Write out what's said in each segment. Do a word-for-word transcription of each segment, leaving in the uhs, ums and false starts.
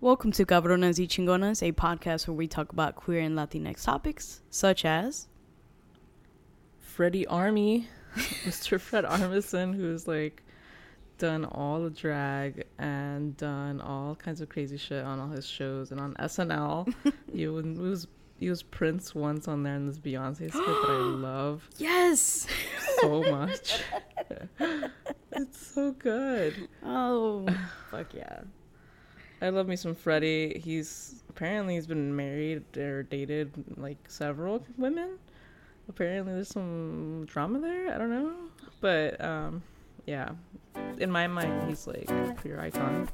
Welcome to Cabronas y Chingonas, a podcast where we talk about queer and Latinx topics, such as Freddie Army, Mister Fred Armisen, who's like done all the drag and done all kinds of crazy shit on all his shows and on S N L. he was he was Prince once on there in this Beyonce skit that I love. Yes, so much. It's so good. Oh, fuck yeah. I love me some Freddie. He's apparently he's been married or dated like several women. Apparently there's some drama there. I don't know, but um, yeah. In my mind, he's like a queer icon.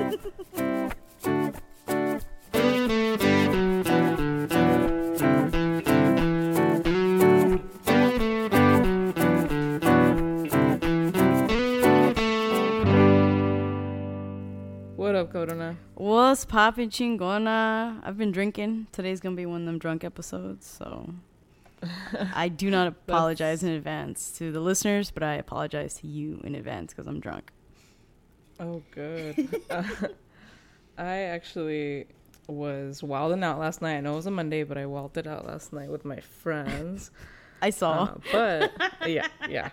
What up, Corona? What's poppin', chingona? I've been drinking. Today's gonna be one of them drunk episodes, so I do not apologize in advance to the listeners, but I apologize to you in advance because I'm drunk. Oh, good. uh, I actually was wilding out last night. I know it was a Monday, but I wilded out last night with my friends. I saw. Uh, but, yeah, yeah.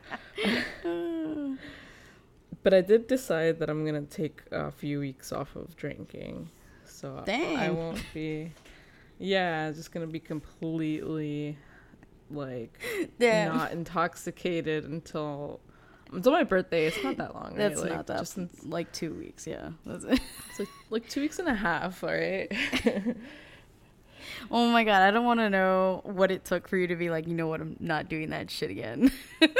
But I did decide that I'm going to take a few weeks off of drinking. So Dang. I won't be, yeah, just going to be completely, like, Damn. not intoxicated until, until my birthday. It's not that long, right? That's like, not that, just in, like two weeks, yeah. That's it. It's like, like two weeks and a half, all right? Oh my god, I don't want to know what it took for you to be like, you know what, I'm not doing that shit again.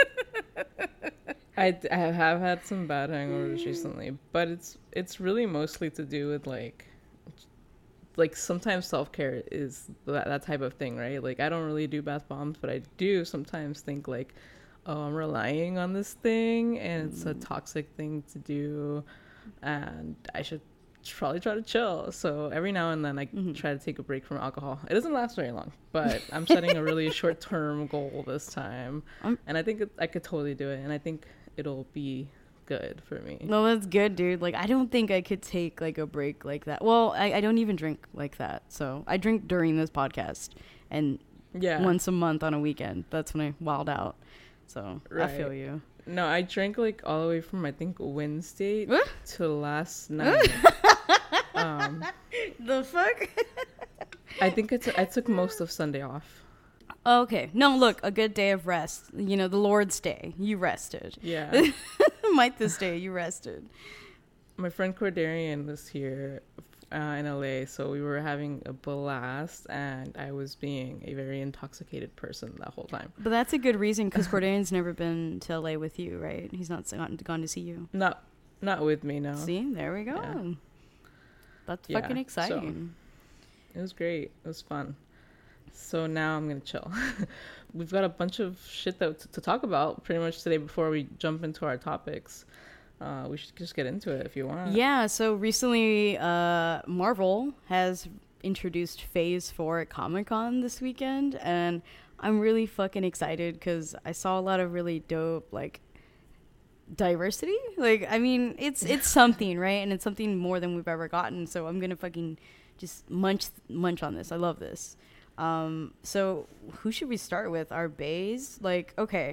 I, I have had some bad hangovers recently, but it's it's really mostly to do with like like sometimes self-care is that, that type of thing, right? Like I don't really do bath bombs, but I do sometimes think like, oh, I'm relying on this thing and it's a toxic thing to do and I should probably try to chill. So every now and then I mm-hmm. try to take a break from alcohol. It doesn't last very long, but I'm setting a really short-term goal this time. Um, and I think it, I could totally do it. And I think it'll be good for me. No, that's good, dude. Like, I don't think I could take, like, a break like that. Well, I, I don't even drink like that. So I drink during this podcast. And yeah. once a month on a weekend. That's when I wild out. So right. I feel you. No, I drank, like, all the way from, I think, Wednesday to last night. um, the fuck? I think it's, I took most of Sunday off. Okay. No, look, a good day of rest. You know, the Lord's Day. You rested. Yeah. Might this day, you rested. My friend Cordarian was here uh, in L A, so we were having a blast, and I was being a very intoxicated person that whole time. But that's a good reason, because Cordarian's never been to L A with you, right? He's not gone, gone to see you. Not, not with me, no. See? There we go. Yeah. That's yeah, fucking exciting. So, it was great. It was fun. So now I'm going to chill. We've got a bunch of shit that, to, to talk about pretty much today before we jump into our topics. Uh, we should just get into it if you want. Yeah, so recently uh, Marvel has introduced Phase four at Comic-Con this weekend, and I'm really fucking excited because I saw a lot of really dope, like, diversity. Like, I mean, it's it's something, right? And it's something more than we've ever gotten, so I'm going to fucking just munch munch on this. I love this. Um, so who should we start with? Our bays? Like, okay.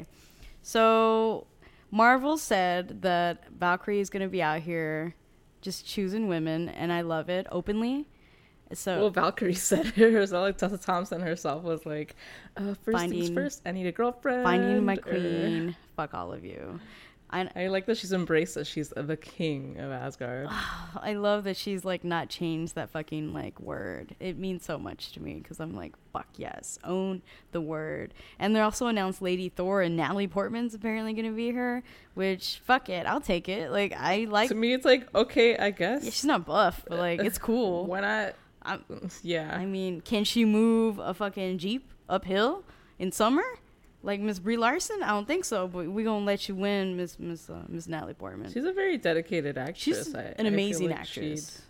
So Marvel said that Valkyrie is going to be out here just choosing women, and I love it openly. So well, Valkyrie said it herself. Like Tessa Thompson herself was like, uh, first finding, things first, I need a girlfriend. Finding my queen. Or... Fuck all of you. I, I like that she's embraced that she's the king of Asgard. I love that she's like not changed that fucking like word. It means so much to me because I'm like, fuck yes, own the word. And they also announced Lady Thor, and Natalie Portman's apparently gonna be her, which fuck it, I'll take it. Like I like. To me, it's like okay, I guess. Yeah, she's not buff, but like it's cool. Why not? I'm, yeah. I mean, can she move a fucking Jeep uphill in summer? Like Miss Brie Larson? I don't think so, but we're going to let you win, Miss Miss uh, Miss Natalie Portman. She's a very dedicated actress. She's I, an amazing I like actress.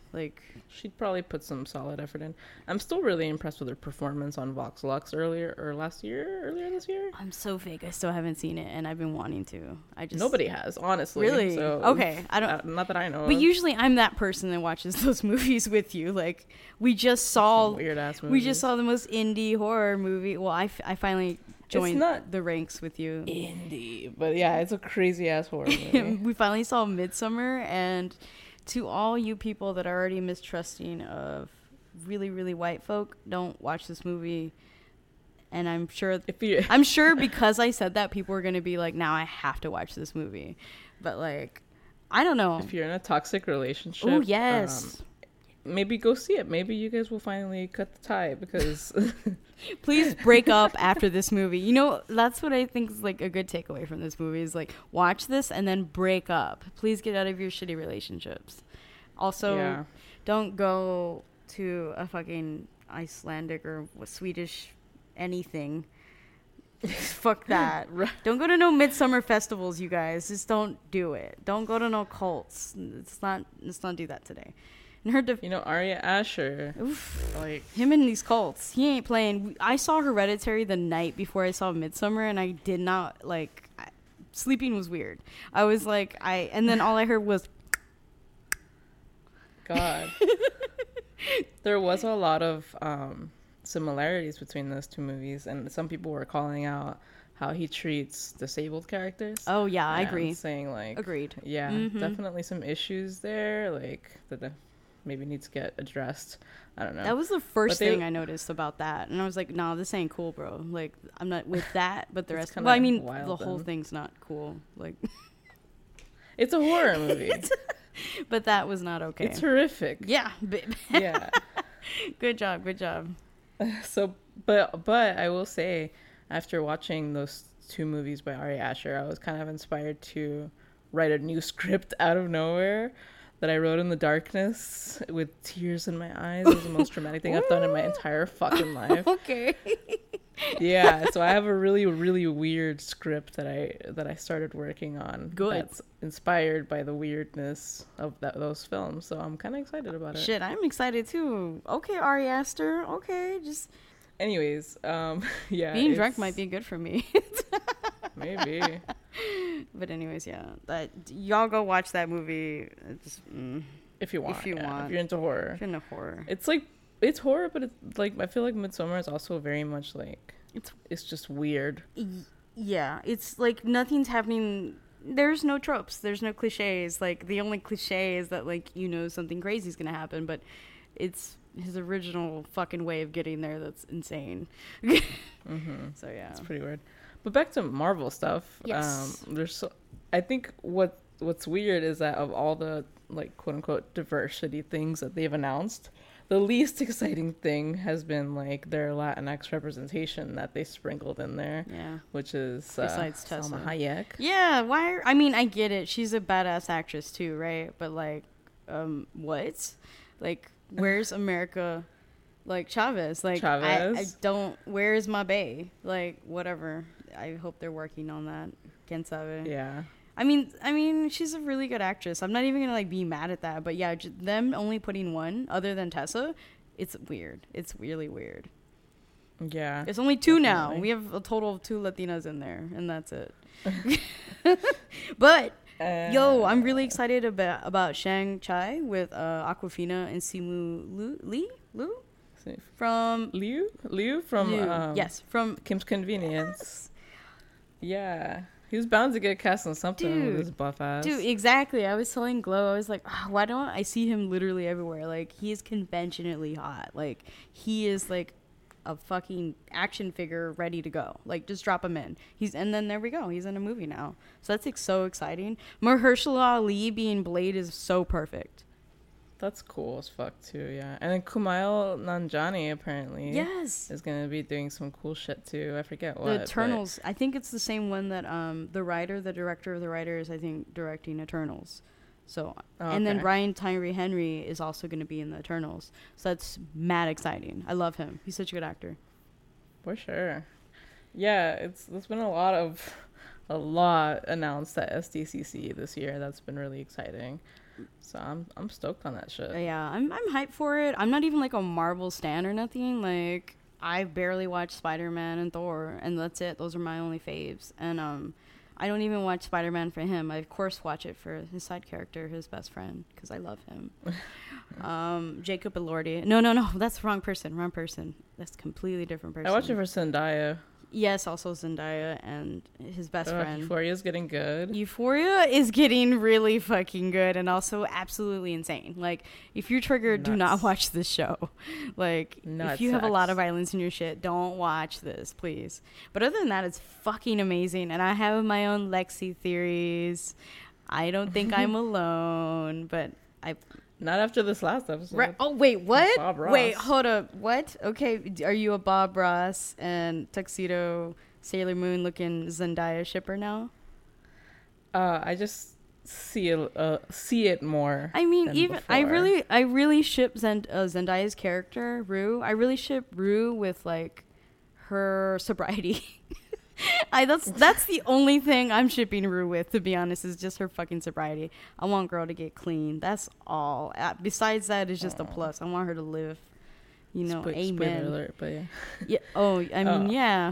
Like, she'd probably put some solid effort in. I'm still really impressed with her performance on Vox Lux earlier or last year, earlier this year. I'm so fake. I still haven't seen it, and I've been wanting to. I just Nobody has, honestly. Really? So, Okay, I don't. uh, not that I know. But of. usually, I'm that person that watches those movies with you. Like, we just saw weird ass movies. we just saw the most indie horror movie. Well, I, f- I finally joined not the ranks with you. indie, but yeah, it's a crazy ass horror movie. We finally saw Midsummer, and to all you people that are already mistrusting of really, really white folk, don't watch this movie. And I'm sure, If you, I'm sure because I said that, people are going to be like, now I have to watch this movie. But like, I don't know. if you're in a toxic relationship, Oh, yes. um, maybe go see it. Maybe you guys will finally cut the tie because Please break up after this movie. You know, that's what I think is like a good takeaway from this movie is like, watch this and then break up. Please get out of your shitty relationships. Also, yeah. don't go to a fucking Icelandic or Swedish anything. Fuck that. Don't go to no midsummer festivals, you guys. Just don't do it. Don't go to no cults. It's not. Let's not do that today. And her def- You know, Arya Asher, Oof. like, him in these cults. He ain't playing. I saw Hereditary the night before I saw Midsummer, and I did not like. I, sleeping was weird. I was like, I, and then all I heard was. God. There was a lot of um, similarities between those two movies, and some people were calling out how he treats disabled characters. Oh yeah, I and agree. Saying like, Agreed. yeah, Mhm. definitely some issues there, like that the, maybe need to get addressed. I don't know. That was the first But they- thing I noticed about that, and I was like, "Nah, this ain't cool, bro. Like, I'm not with that." But the It's rest, kinda well, I mean, wild the whole then. thing's not cool. Like, It's a horror movie. but that was not okay. It's horrific. Yeah, b- Yeah. good job, good job. So, but but I will say, after watching those two movies by Ari Aster, I was kind of inspired to write a new script out of nowhere that I wrote in the darkness with tears in my eyes. It was the most dramatic thing I've done in my entire fucking life. Okay. Yeah, so I have a really really weird script that I that I started working on. Good. That's inspired by the weirdness of that, those films. So I'm kind of excited about it. Shit, I'm excited too. Okay, Ari Aster. Okay, just Anyways, um, yeah, being drunk it's- might be good for me. maybe. But anyways, yeah, that y'all go watch that movie. It's, mm, If you want, If you yeah, want. if you're into horror, if you're into horror. it's like it's horror, but it's like I feel like Midsommar is also very much like It's it's just weird. Y- yeah, it's like nothing's happening. There's no tropes. There's no cliches. Like the only cliche is that like you know something crazy is gonna happen, but it's his original fucking way of getting there that's insane. Mm-hmm. So yeah, It's pretty weird. But back to Marvel stuff. Yes. Um, there's so, I think what what's weird is that of all the like quote unquote diversity things that they've announced, the least exciting thing has been like their Latinx representation that they sprinkled in there, yeah, which is uh, Besides Tessa. Salma Hayek. yeah. Why? Are, I mean, I get it. She's a badass actress too, right? But like, um, what? Like, where's America? Like Chavez? Like, I, I Chavez? don't. Where is my bae? Like, whatever. I hope they're working on that. Quien sabe? Yeah. I mean, I mean, she's a really good actress. I'm not even gonna like be mad at that. But yeah, j- them only putting one other than Tessa, it's weird. It's really weird. Yeah. There's only two now. Definitely. We have a total of two Latinas in there, and that's it. But Uh, yo, I'm really excited about about Shang Chi with uh, Aquafina and Simu Lu, Lee Lu from Liu? Liu from Liu. um, yes, from Kim's Convenience. Yeah. He was bound to get cast on something Dude. with his buff ass. Dude, exactly. I was telling Glow, I was like, "Ah, why don't I see him literally everywhere? Like, he is conventionally hot. Like, he is like a fucking action figure ready to go. Like, just drop him in. He's and then there we go. He's in a movie now. So that's like so exciting. Mahershala Ali being Blade is so perfect. That's cool as fuck too, yeah. And then Kumail Nanjiani apparently Yes. is gonna be doing some cool shit too. I forget what. The but- Eternals. I think it's the same one that um the writer, the director of the writer is I think directing Eternals. So Oh, and then okay. Ryan Tyree Henry is also going to be in the Eternals. So that's mad exciting. I love him. He's such a good actor. For sure. Yeah, it's there's been a lot of a lot announced at S D C C this year. That's been really exciting. So I'm I'm stoked on that shit. Yeah, I'm I'm hyped for it. I'm not even like a Marvel stan or nothing. Like I barely watch Spider-Man and Thor, and that's it. Those are my only faves. And um, I don't even watch Spider-Man for him. I of course watch it for his side character, his best friend, because I love him. um, Jacob Elordi. No, no, no. That's the wrong person. Wrong person. That's a completely different person. I watch it for Zendaya. Yes, also Zendaya and his best uh, friend. Euphoria's getting good. Euphoria is getting really fucking good and also absolutely insane. Like, if you're triggered, Nuts. do not watch this show. Like, Nuts if you have a lot of sex. violence in your shit, don't watch this, please. But other than that, it's fucking amazing. And I have my own Lexi theories. I don't think I'm alone, but I... Not after this last episode. Right. Oh, wait, what? Bob Ross. Wait, hold up. What? Okay, d- are you a Bob Ross and Tuxedo Sailor Moon looking Zendaya shipper now? Uh, I just see it, uh, see it more. I mean, than even I before. really, I really ship Zend- uh, Zendaya's character Rue. I really ship Rue with like her sobriety. I that's that's the only thing I'm shipping Rue with, to be honest, is just her fucking sobriety. I want girl to get clean. That's all. Uh, besides that, it's just Aw. a plus. I want her to live. You know, Spo- amen. Spoiler alert, but yeah. Yeah. Oh, I mean, Oh. yeah.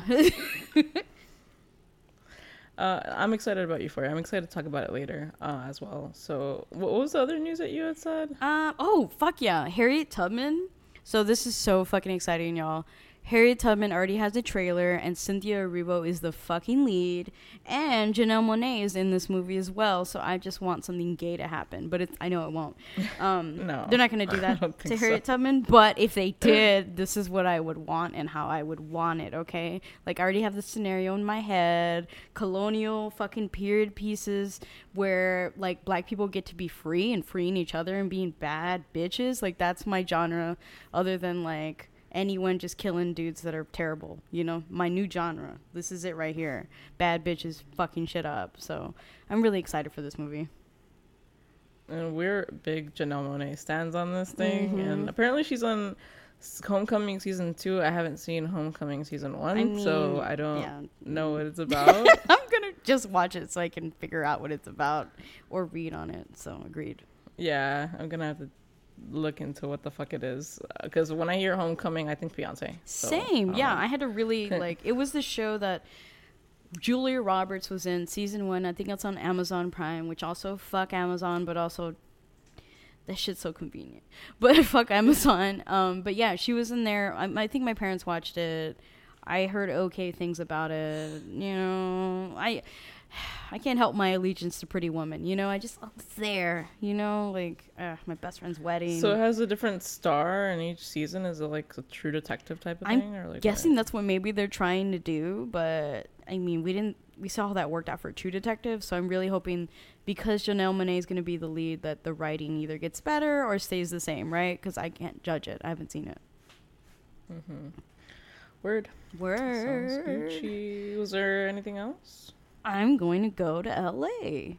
Uh, I'm excited about Euphoria. I'm excited to talk about it later uh, as well. So, what was the other news that you had said? Uh, oh, fuck yeah. Harriet Tubman. So this is so fucking exciting, y'all. Harriet Tubman already has a trailer, and Cynthia Erivo is the fucking lead, and Janelle Monáe is in this movie as well. So I just want something gay to happen, but it's, I know it won't. Um, No, they're not going to do I that don't to think Harriet so. Tubman. But if they did, this is what I would want and how I would want it. Okay, like I already have the scenario in my head: colonial fucking period pieces where like black people get to be free and freeing each other and being bad bitches. Like that's my genre. Other than like anyone just killing dudes that are terrible, you know, my new genre. This is it right here. Bad bitches fucking shit up. So I'm really excited for this movie. And we're big Janelle Monáe stands on this thing, Mhm. and apparently she's on s- Homecoming season two. I haven't seen Homecoming season one, I mean, so I don't yeah. know what it's about. I'm gonna just watch it so I can figure out what it's about or read on it. So agreed. Yeah, I'm gonna have to look into what the fuck it is, because when I hear Homecoming, I think Beyonce. So, Same. um, Yeah, I had to really like. It was the show that Julia Roberts was in season one. I think it's on Amazon Prime, which also fuck Amazon, but also that shit's so convenient. But fuck Amazon. Um, but yeah, she was in there. I, I think my parents watched it. I heard okay things about it. You know, I I can't help my allegiance to Pretty Woman. You know, I just oh, it's there. You know, like uh, my best friend's wedding. So it has a different star in each season. Is it like a True Detective type of I'm thing, or like guessing what? that's what maybe they're trying to do, but I mean, we didn't. We saw how that worked out for True Detective, so I'm really hoping because Janelle Monáe is going to be the lead, that the writing either gets better or stays the same, right? Because I can't judge it. I haven't seen it. Mm-hmm. Word. Word. Sounds Gucci. Was there anything else? I'm going to go to L A.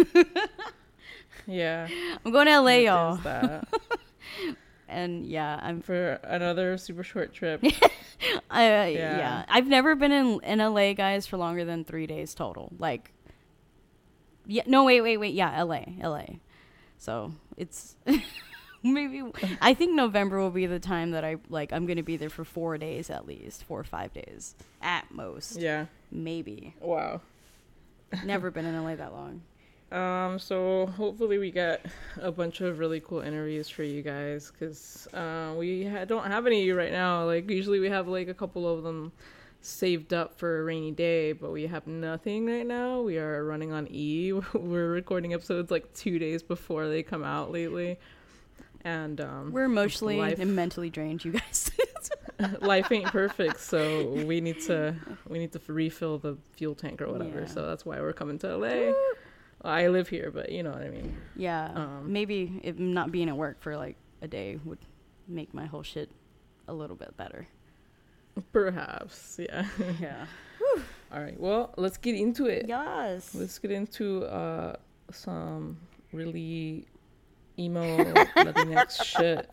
Yeah. I'm going to L A, What y'all. is that? And yeah, I'm. For another super short trip. I, uh, yeah. Yeah. I've never been in, in L A, guys, for longer than three days total. Like, yeah, no, wait, wait, wait. Yeah, L A, L A. So it's maybe, I think November will be the time that I, like, I'm going to be there for four days at least, four or five days at most. Yeah. Maybe. Wow. Never been in L A that long. Um, so hopefully we get a bunch of really cool interviews for you guys, because uh, we ha- don't have any right now. Like, usually we have like a couple of them saved up for a rainy day, but we have nothing right now. We are running on E. We're recording episodes like two days before they come out lately. And um, We're emotionally life- and mentally drained, you guys. life ain't perfect, so we need to we need to refill the fuel tank or whatever. Yeah. So that's why we're coming to L A. I live here, but you know what I mean. Yeah, Um, maybe if not being at work for like a day would make my whole shit a little bit better. Perhaps, yeah. Yeah. All right, well, let's get into it. Yes. Let's get into uh some really emo Latinx shit.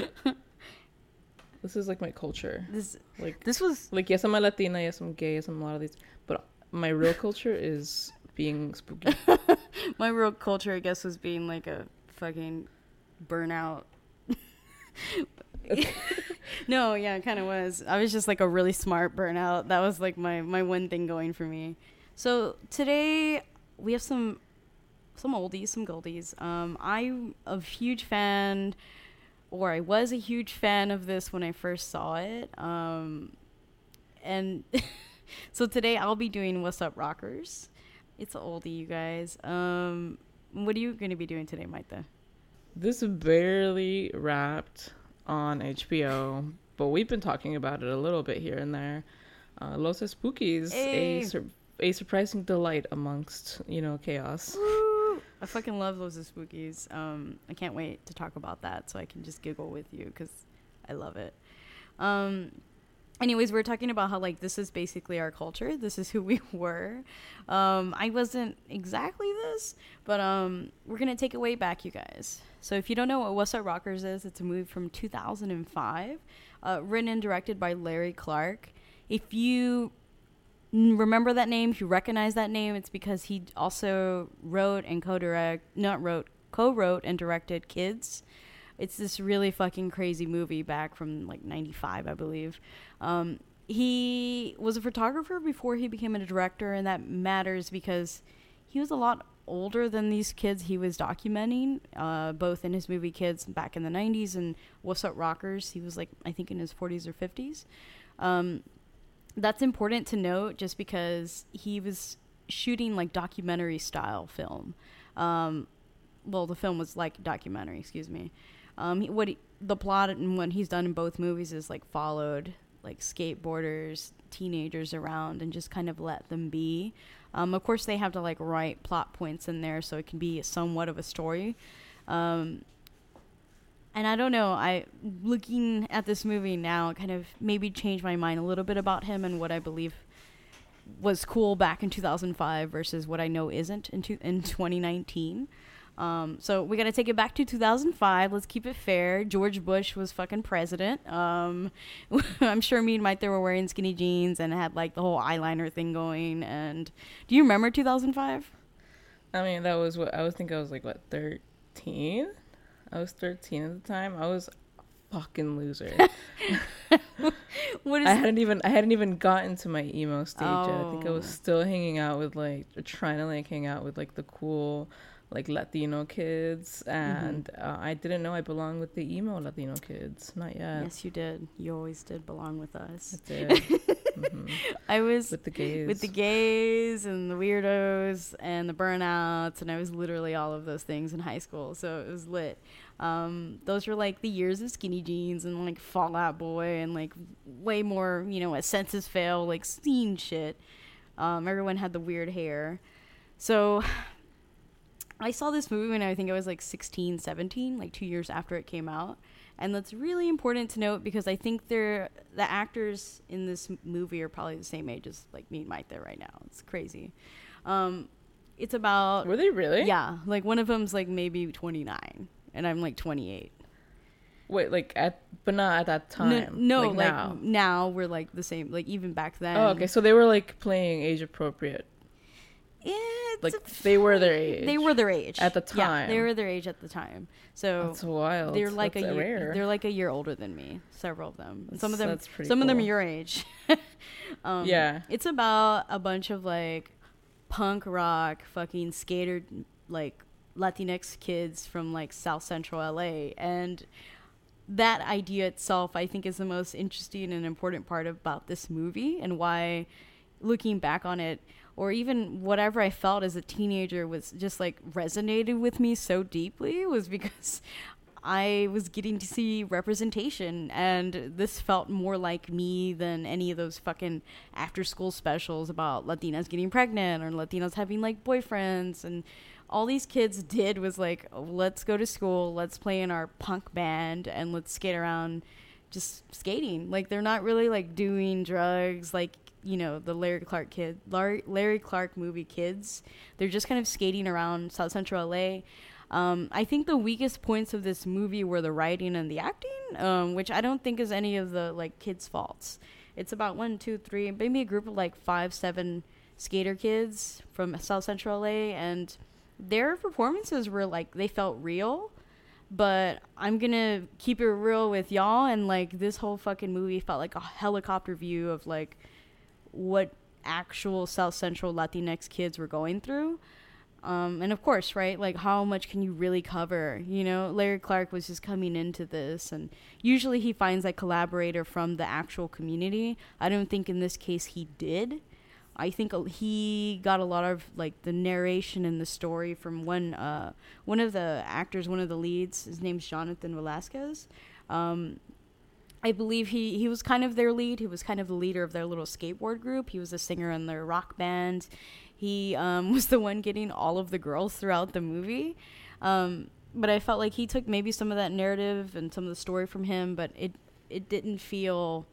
This is like my culture. This Like, this was like yes, I'm a Latina, yes, I'm gay, yes, I'm a lot of these, but my real culture is being spooky. my real culture, I guess, was being like a fucking burnout. No, yeah, it kind of was. I was just like a really smart burnout. That was like my my one thing going for me. So today we have some some oldies, some goldies. Um, I'm a huge fan, or I was a huge fan of this when I first saw it. Um, and so today I'll be doing What's Up Rockers. It's an oldie, you guys. Um, what are you going to be doing today, Maite? This barely wrapped on H B O, but we've been talking about it a little bit here and there. Uh, Los Spookies, Hey. a sur- a surprising delight amongst, you know, chaos. Woo! I fucking love Los Spookies. Um, I can't wait to talk about that so I can just giggle with you because I love it. Um, anyways, we we're talking about how, like, this is basically our culture. This is who we were. Um, I wasn't exactly this, but um, we're going to take it way back, you guys. So if you don't know what What's Up Rockers is, it's a movie from two thousand five, uh, written and directed by Larry Clark. If you remember that name, if you recognize that name, it's because he also wrote and co-direct, not wrote, co-wrote and directed Kids. It's this really fucking crazy movie back from like ninety-five, I believe. Um, he was a photographer before he became a director, and that matters because he was a lot older than these kids he was documenting, uh, both in his movie Kids back in the nineties and What's Up Rockers. He was like, I think in his forties or fifties. Um, that's important to note just because he was shooting like documentary style film. Um, well, the film was like documentary, excuse me. Um, he, what he, the plot and what he's done in both movies is like followed like skateboarders, teenagers around and just kind of let them be. Um, of course, they have to like write plot points in there so it can be somewhat of a story. Um, and I don't know, I looking at this movie now kind of maybe changed my mind a little bit about him and what I believe was cool back in two thousand five versus what I know isn't in, two, in twenty nineteen. Um, so we got to take it back to two thousand five. Let's keep it fair. George Bush was fucking president. Um, I'm sure me and Mike there were wearing skinny jeans and had like the whole eyeliner thing going. And do you remember two thousand five? I mean, that was what I was thinking. I was like, what, thirteen? I was thirteen at the time. I was a fucking loser. What is I hadn't even I hadn't even gotten to my emo stage oh. yet. I think I was still hanging out with like trying to like hang out with like the cool like Latino kids, and mm-hmm. uh, I didn't know I belonged with the emo Latino kids. Not yet. Yes, you did. You always did belong with us. I did. Mm-hmm. I was with the gays, with the gays and the weirdos and the burnouts, and I was literally all of those things in high school. So it was lit. Um, those were like the years of skinny jeans and like Fall Out Boy and like way more, you know, a Census Fail, like scene shit. Um, everyone had the weird hair. So I saw this movie when I think I was like sixteen, seventeen, like two years after it came out. And that's really important to note because I think they're the actors in this movie are probably the same age as like me and Mike there right now. It's crazy. Um, it's about... Were they really? Yeah. Like one of them's like maybe twenty-nine and I'm like twenty-eight. Wait, like at... But not at that time. No, no like, like now. now we're like the same. Like even back then. Oh, okay. So they were like playing age appropriate. It's like they were their age. They were their age at the time. Yeah, they were their age at the time. So that's wild. They're like that's a year, rare. they're like a year older than me. Several of them. That's, some of them. That's pretty some cool. of them are your age. um, yeah. It's about a bunch of like punk rock fucking skater like Latinx kids from like South Central L A, and that idea itself I think is the most interesting and important part about this movie, and why looking back on it, or even whatever I felt as a teenager was just like resonated with me so deeply, was because I was getting to see representation, and this felt more like me than any of those fucking after school specials about Latinas getting pregnant or Latinos having like boyfriends. And all these kids did was like, oh, let's go to school, let's play in our punk band, and let's skate around just skating. Like they're not really like doing drugs like, you know, the Larry Clark kid, Larry, Larry Clark movie Kids. They're just kind of skating around South Central L A. Um, I think the weakest points of this movie were the writing and the acting, um, which I don't think is any of the like kids' faults. It's about one, two, three, maybe a group of like five, seven skater kids from South Central L A, and their performances were like, they felt real. But I'm gonna keep it real with y'all, and like this whole fucking movie felt like a helicopter view of like what actual South Central Latinx kids were going through. Um, and of course, right, like how much can you really cover? You know, Larry Clark was just coming into this, and usually he finds a collaborator from the actual community. I don't think in this case he did. I think he got a lot of like the narration and the story from one uh, one of the actors, one of the leads. His name's Jonathan Velasquez. Um, I believe he, he was kind of their lead. He was kind of the leader of their little skateboard group. He was a singer in their rock band. He um, was the one getting all of the girls throughout the movie. Um, but I felt like he took maybe some of that narrative and some of the story from him, but it it didn't feel...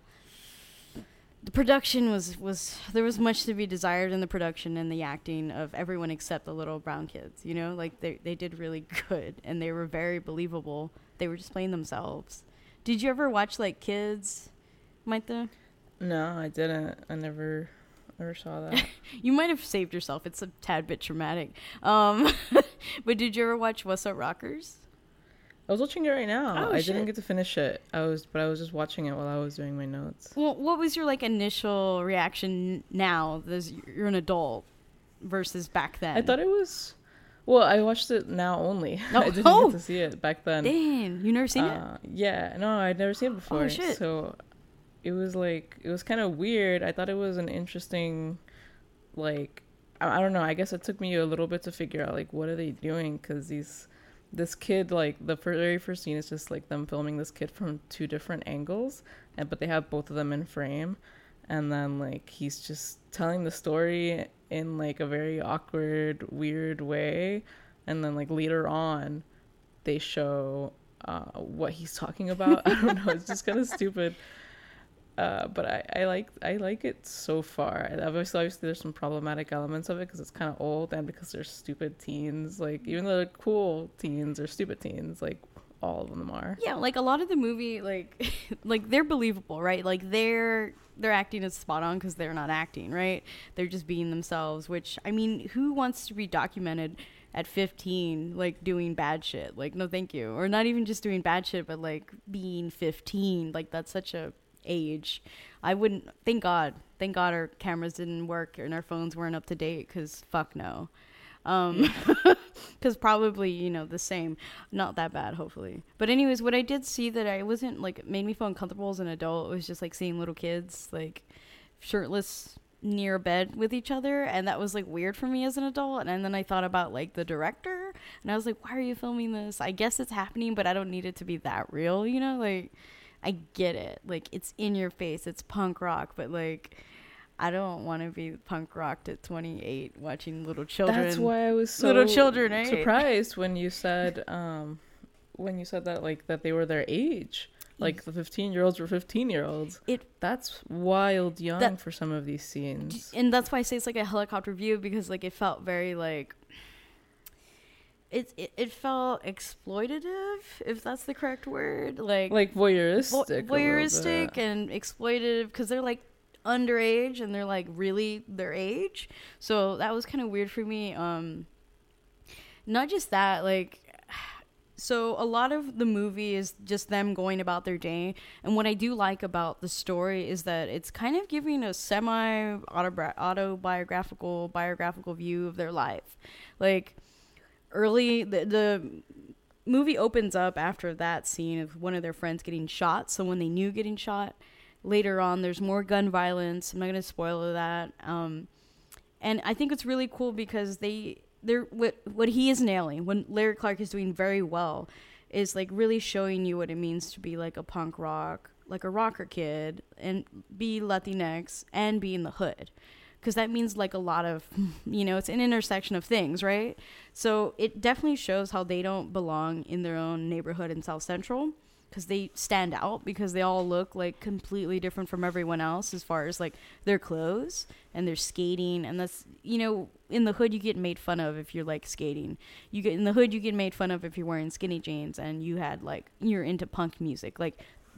The production was, was, there was much to be desired in the production and the acting of everyone except the little brown kids, you know? Like, they, they did really good, and they were very believable. They were just playing themselves. Did you ever watch, like, Kids, Maite? No, I didn't. I never, never saw that. You might have saved yourself. It's a tad bit traumatic. Um, but did you ever watch What's Up, Rockers? I was watching it right now. Oh, I shit. didn't get to finish it. I was, but I was just watching it while I was doing my notes. Well, what was your like initial reaction now that you're an adult versus back then? I thought it was. Well, I watched it now only. No. I didn't Oh. get to see it back then. Damn, you never seen uh, it? Yeah, no, I'd never seen it before. Oh, shit. So it was like it was kind of weird. I thought it was an interesting, like I, I don't know. I guess it took me a little bit to figure out like what are they doing, because these. This kid, like, the very first scene is just, like, them filming this kid from two different angles, and but they have both of them in frame, and then, like, he's just telling the story in, like, a very awkward, weird way, and then, like, later on, they show uh, what he's talking about. I don't know, it's just kind of stupid. Uh, but I, I like I like it so far. Obviously, obviously, there's some problematic elements of it because it's kind of old and because they're stupid teens. Like, even though they're cool teens or stupid teens, like, all of them are. Yeah, like, a lot of the movie, like, like they're believable, right? Like, they're their acting is spot on because they're not acting, right? They're just being themselves, which, I mean, who wants to be documented at fifteen, like, doing bad shit? Like, no, thank you. Or not even just doing bad shit, but, like, being fifteen. Like, that's such a... age. I wouldn't, thank God thank God our cameras didn't work and our phones weren't up to date, because fuck no. Um because probably, you know, the same, not that bad hopefully. But anyways, what I did see that I wasn't like made me feel uncomfortable as an adult was just like seeing little kids like shirtless near a bed with each other, and that was like weird for me as an adult. And then I thought about like the director, and I was like, why are you filming this? I guess it's happening, but I don't need it to be that real, you know? Like, I get it. Like, it's in your face. It's punk rock. But, like, I don't want to be punk rocked at twenty-eight watching little children. That's why I was so little children, eh? surprised when you said, um, when you said that, like, that they were their age. Like, the fifteen-year-olds were fifteen-year-olds. It That's wild young that, for some of these scenes. And that's why I say it's, like, a helicopter view, because, like, it felt very, like... It, it it felt exploitative, if that's the correct word, like like voyeuristic, vo- voyeuristic and exploitative, because they're like underage and they're like really their age. So that was kind of weird for me. Um, not just that, like, so a lot of the movie is just them going about their day, and what I do like about the story is that it's kind of giving a semi autobiographical biographical view of their life, like. Early, the, the movie opens up after that scene of one of their friends getting shot, someone they knew getting shot. Later on, there's more gun violence. I'm not going to spoil that. Um, and I think it's really cool because they, they're what what he is nailing, when Larry Clark is doing very well, is like really showing you what it means to be like a punk rock, like a rocker kid, and be Latinx and be in the hood. Because that means like a lot of, you know, it's an intersection of things, right? So it definitely shows how they don't belong in their own neighborhood in South Central, because they stand out because they all look like completely different from everyone else as far as like their clothes and their skating. And that's, you know, in the hood you get made fun of if you're like skating. You get in the hood you get made fun of if you're wearing skinny jeans and you had like you're into punk music. Like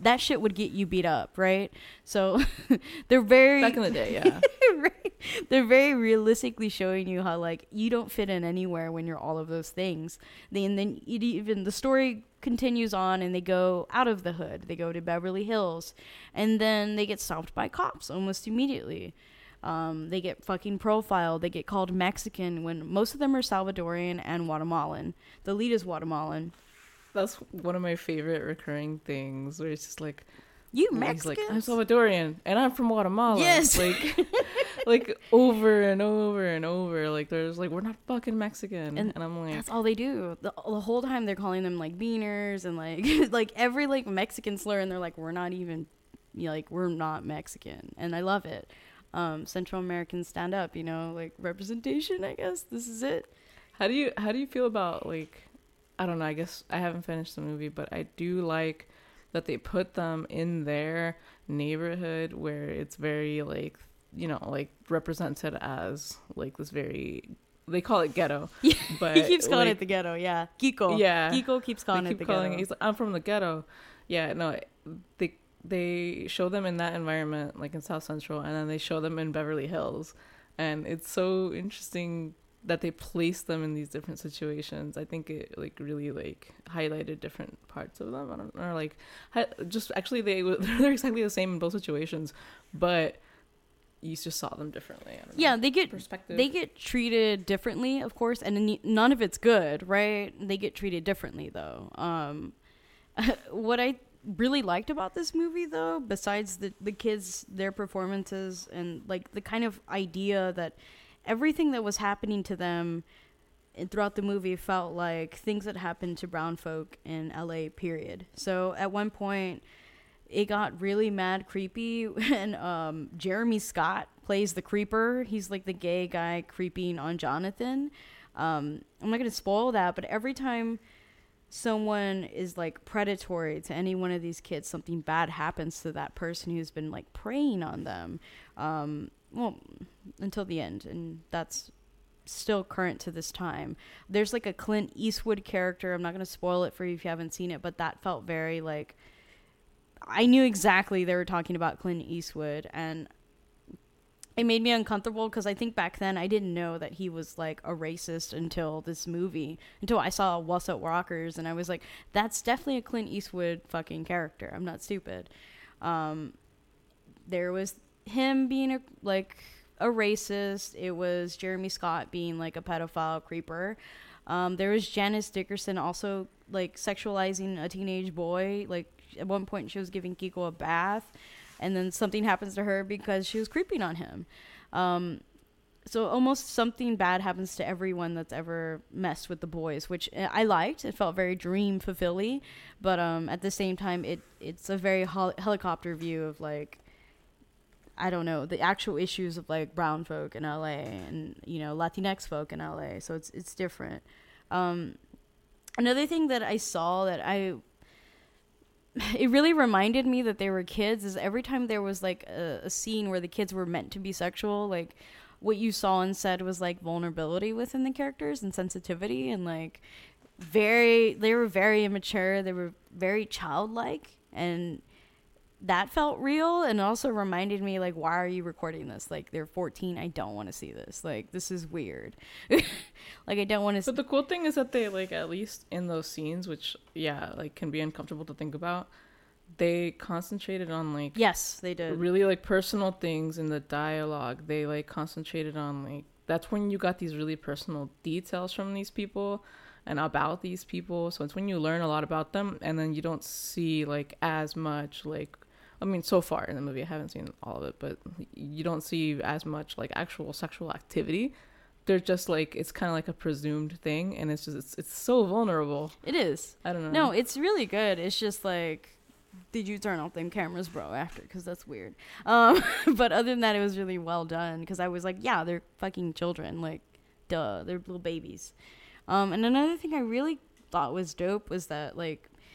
that shit would get you beat up, right? So they're very back in the day, yeah. Right? They're very realistically showing you how like you don't fit in anywhere when you're all of those things. They, and then it even the story continues on, and they go out of the hood. They go to Beverly Hills, and then they get stopped by cops almost immediately. Um, they get fucking profiled. They get called Mexican when most of them are Salvadorian and Guatemalan. The lead is Guatemalan. That's one of my favorite recurring things, where it's just like, you he's Mexican? like, I'm Salvadorian and I'm from Guatemala. Yes. Like, like over and over and over. Like, there's like, we're not fucking Mexican. And, and I'm like, that's all they do. The, the whole time they're calling them like beaners and like, like every like Mexican slur, and they're like, we're not even, you know, like, we're not Mexican. And I love it. Um, Central Americans stand up, you know, like representation, I guess. This is it. How do you, how do you feel about like, I don't know, I guess I haven't finished the movie, but I do like that they put them in their neighborhood where it's very like, you know, like represented as like this very, they call it ghetto. Yeah, but he keeps calling like, it the ghetto. Yeah, Kiko. Yeah, Kiko keeps calling they it keep the calling ghetto. It, he's like, I'm from the ghetto. Yeah, no, they they show them in that environment, like in South Central, and then they show them in Beverly Hills, and it's so interesting that they place them in these different situations. I think it like really like highlighted different parts of them. I don't know, or like hi- just actually they they're exactly the same in both situations, but you just saw them differently. I don't know. Yeah, they get perspective. They get treated differently, of course, and none of it's good, right? They get treated differently, though. Um, what I really liked about this movie, though, besides the the kids, their performances, and like the kind of idea that everything that was happening to them throughout the movie felt like things that happened to brown folk in L A, period. So at one point, it got really mad creepy when um, Jeremy Scott plays the creeper. He's like the gay guy creeping on Jonathan. Um, I'm not going to spoil that, but every time someone is like predatory to any one of these kids, something bad happens to that person who's been like preying on them. Um, well, until the end, and that's still current to this time. There's like a Clint Eastwood character. I'm not going to spoil it for you if you haven't seen it, but that felt very like, I knew exactly they were talking about Clint Eastwood, and it made me uncomfortable because I think back then I didn't know that he was like a racist until this movie, until I saw What's Up Rockers, and I was like, that's definitely a Clint Eastwood fucking character. I'm not stupid. Um, there was him being a like a racist. It was Jeremy Scott being like a pedophile creeper. Um, there was Janice Dickerson also like sexualizing a teenage boy. Like at one point she was giving Kiko a bath, and then something happens to her because she was creeping on him. Um, so almost something bad happens to everyone that's ever messed with the boys, which I liked. It felt very dream fulfilling, but um, at the same time, it it's a very hel- helicopter view of like, I don't know, the actual issues of like brown folk in L A and, you know, Latinx folk in L A. So it's it's different. Um, another thing that I saw that I, it really reminded me that they were kids is every time there was like a, a scene where the kids were meant to be sexual, like what you saw and said was like vulnerability within the characters and sensitivity, and like very, they were very immature. They were very childlike, and that felt real, and also reminded me, like, why are you recording this? Like, they're fourteen. I don't want to see this. Like, this is weird. Like, I don't want to. But the cool thing is that they, like, at least in those scenes, which, yeah, like, can be uncomfortable to think about, they concentrated on, like, yes, they did. Really, like, personal things in the dialogue. They, like, concentrated on, like, that's when you got these really personal details from these people and about these people. So it's when you learn a lot about them, and then you don't see, like, as much, like, I mean, so far in the movie, I haven't seen all of it, but you don't see as much like actual sexual activity. They're just like, it's kind of like a presumed thing, and it's just, it's, it's so vulnerable. It is. I don't know. No, it's really good. It's just like, did you turn off them cameras, bro, after? Because that's weird. Um, but other than that, it was really well done, because I was like, yeah, they're fucking children. Like, duh, they're little babies. Um, and another thing I really thought was dope was that, like,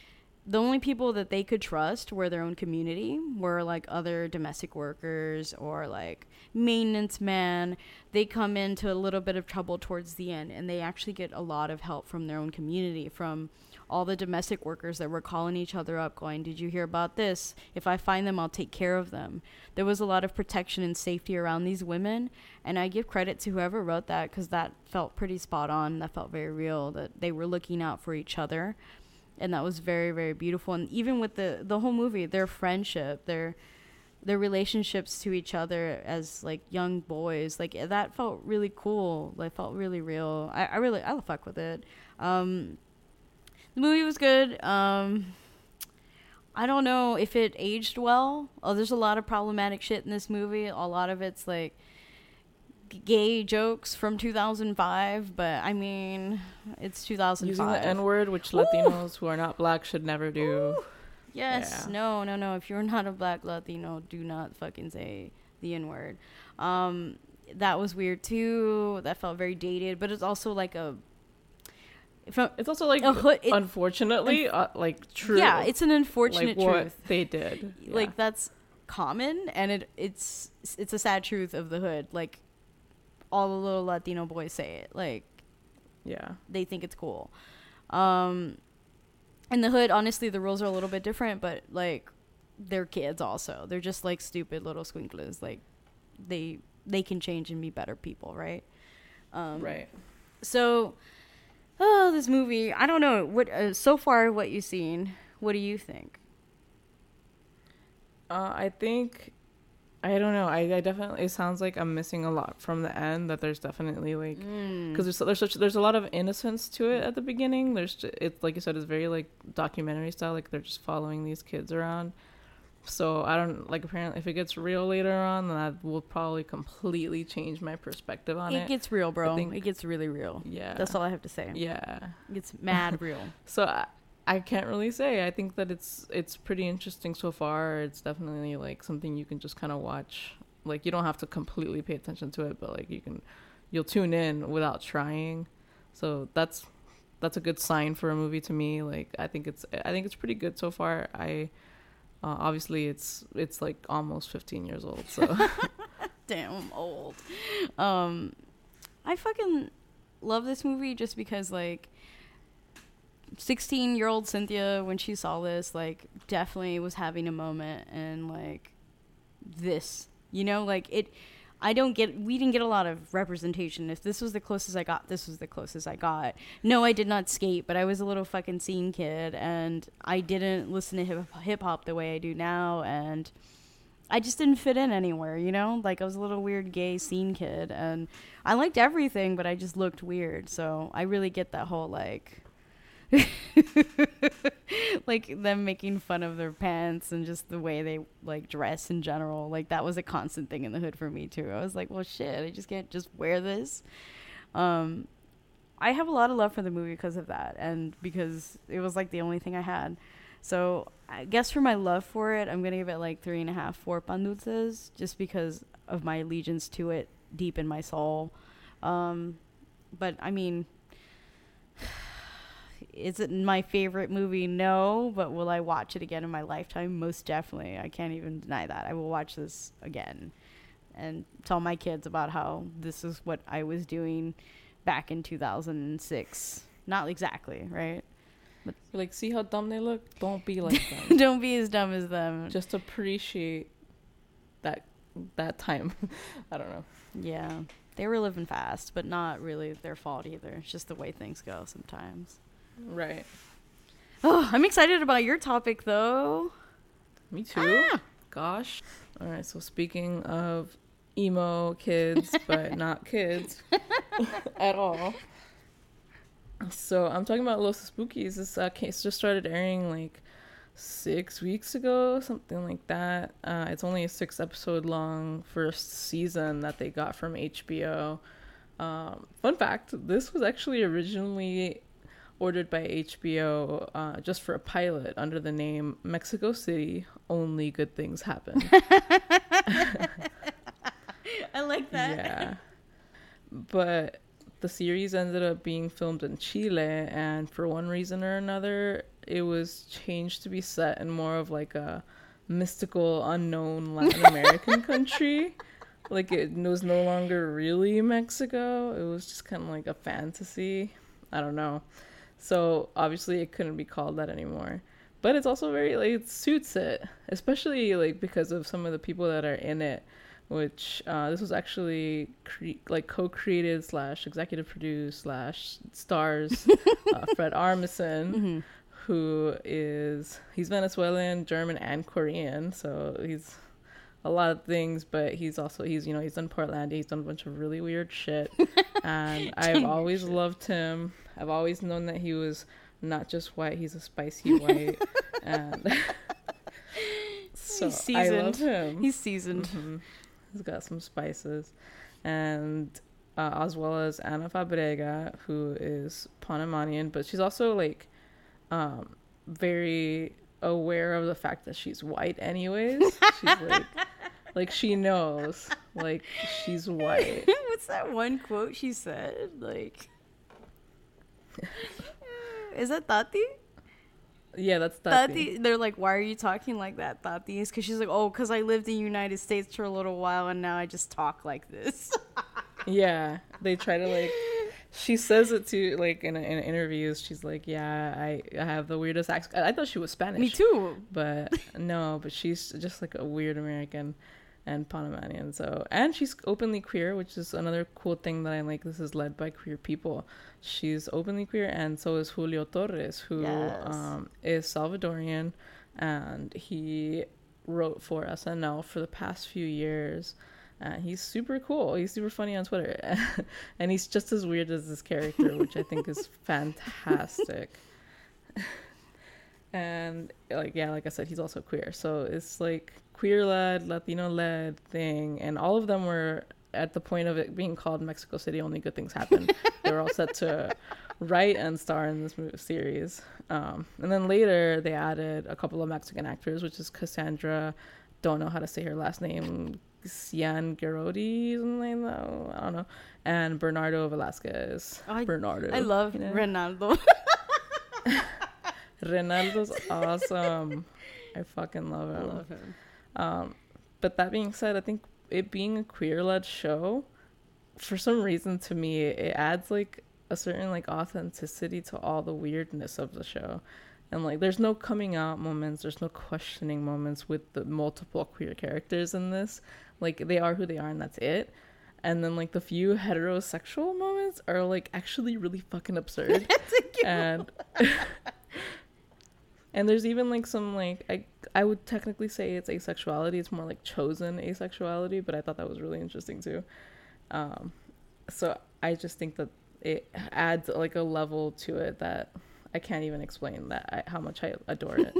the only people that they could trust were their own community, were like other domestic workers or like maintenance man. They come into a little bit of trouble towards the end, and they actually get a lot of help from their own community, from all the domestic workers that were calling each other up going, did you hear about this? If I find them, I'll take care of them. There was a lot of protection and safety around these women, and I give credit to whoever wrote that, because that felt pretty spot on. That felt very real, that they were looking out for each other, and that was very, very beautiful. And even with the the whole movie, their friendship, their their relationships to each other as like young boys, like that felt really cool. Like felt really real. I, I really I fuck with it. Um, the movie was good. Um, I don't know if it aged well. Oh, there's a lot of problematic shit in this movie. A lot of it's like g- gay jokes from two thousand five, but I mean, it's two thousand five. Using the N-word, which Ooh. Latinos who are not black should never do. Ooh. Yes. Yeah. No, no, no. If you're not a black Latino, do not fucking say the N-word. Um, that was weird too. That felt very dated, but it's also like a From, it's also like hood, it, unfortunately uh, like true. Yeah, it's an unfortunate like what truth they did. Yeah. Like that's common, and it it's it's a sad truth of the hood. Like all the little Latino boys say it. Like yeah, they think it's cool. Um, in the hood, honestly, the rules are a little bit different, but like they're kids also. They're just like stupid little squinkles. Like they they can change and be better people, right? Um, right. So. Oh, this movie. I don't know. What uh, so far what you've seen, what do you think? Uh, I think I don't know. I, I definitely it sounds like I'm missing a lot from the end, that there's definitely like Mm. cuz there's there's such there's a lot of innocence to it at the beginning. There's just, it's like you said, it's very like documentary style, like they're just following these kids around. So I don't like apparently if it gets real later on, then that will probably completely change my perspective on it. It gets real, bro. think, it gets really real. Yeah. That's all I have to say. Yeah. It gets mad real. So I, I can't really say. I think that it's it's pretty interesting so far. It's definitely like something you can just kind of watch. Like you don't have to completely pay attention to it, but like you can you'll tune in without trying. So that's that's a good sign for a movie to me. Like I think it's I think it's pretty good so far. I Uh, obviously, it's it's like almost fifteen years old. So, damn, I'm old. Um, I fucking love this movie just because, like, sixteen-year-old Cynthia, when she saw this, like, definitely was having a moment, and like this, you know, like it. I don't get, we didn't get a lot of representation. If this was the closest I got, this was the closest I got. No, I did not skate, but I was a little fucking scene kid, and I didn't listen to hip hip hop the way I do now, and I just didn't fit in anywhere, you know? Like, I was a little weird gay scene kid, and I liked everything, but I just looked weird, so I really get that whole, like, like them making fun of their pants and just the way they like dress in general. Like that was a constant thing in the hood for me too. I was like, well shit, I just can't just wear this. um I have a lot of love for the movie because of that, and because it was like the only thing I had. So I guess for my love for it, I'm gonna give it like three and a half, four pan dulces, just because of my allegiance to it deep in my soul. Um but I mean, is it my favorite movie? No. But will I watch it again in my lifetime? Most definitely. I can't even deny that. I will watch this again and tell my kids about how this is what I was doing back in two thousand six. Not exactly, right? But like, see how dumb they look? Don't be like them. Don't be as dumb as them. Just appreciate that that time. I don't know. Yeah. They were living fast, but not really their fault either. It's just the way things go sometimes. Right. Oh, I'm excited about your topic, though. Me too. Ah! Gosh. All right. So speaking of emo kids, but not kids at all. So I'm talking about Los Spookies. This uh, case just started airing like six weeks ago, something like that. Uh, it's only a six episode long first season that they got from H B O. Um, fun fact: this was actually originally ordered by H B O uh, just for a pilot under the name Mexico City, Only Good Things Happen. I like that. Yeah. But the series ended up being filmed in Chile, and for one reason or another, it was changed to be set in more of like a mystical, unknown Latin American country. Like it was no longer really Mexico. It was just kind of like a fantasy. I don't know. So obviously it couldn't be called that anymore. But it's also very like it suits it, especially like because of some of the people that are in it. Which uh, this was actually cre- like co-created slash executive produced slash stars uh, Fred Armisen, mm-hmm. who is he's Venezuelan, German, and Korean, so he's a lot of things. But he's also he's you know he's done Portlandia, he's done a bunch of really weird shit, and I've always loved him. I've always known that he was not just white; he's a spicy white, and so he's seasoned. I love him. He's seasoned. Mm-hmm. He's got some spices. And uh, as well as Ana Fabrega, who is Panamanian, but she's also like um, very aware of the fact that she's white anyways. She's like, like she knows, like she's white. What's that one quote she said? Like, is that Tati? Yeah, that's Tati. Tati. They're like, why are you talking like that, Tati? Because she's like, oh, because I lived in the United States for a little while and now I just talk like this. Yeah, they try to like. She says it to like in, in interviews. She's like, yeah, I, I have the weirdest accent. I thought she was Spanish. Me too. But no, but she's just like a weird American and Panamanian. So, and she's openly queer, which is another cool thing that I like. This is led by queer people. She's openly queer, and so is Julio Torres, who yes. um, is Salvadorian, and he wrote for S N L for the past few years. And he's super cool. He's super funny on Twitter, and he's just as weird as this character, which I think is fantastic. And like yeah, like I said, he's also queer. So it's like queer-led, Latino-led thing, and all of them were at the point of it being called Mexico City, Only Good Things Happen. They were all set to write and star in this movie series. Um, and then later they added a couple of Mexican actors, which is Cassandra, don't know how to say her last name, Cian Garodi, something like that. I don't know. And Bernardo Velasquez. I, Bernardo. I love you know? Ronaldo. Ronaldo's awesome. I fucking love him. I love him. Um, but that being said, I think it being a queer-led show, for some reason to me, it adds like a certain like authenticity to all the weirdness of the show. And like there's no coming out moments, there's no questioning moments with the multiple queer characters in this. Like they are who they are and that's it. And then like the few heterosexual moments are like actually really fucking absurd. That's a cute and and there's even like some like I I would technically say it's asexuality. It's more like chosen asexuality, but I thought that was really interesting too. Um, so I just think that it adds like a level to it that I can't even explain that I, how much I adore it.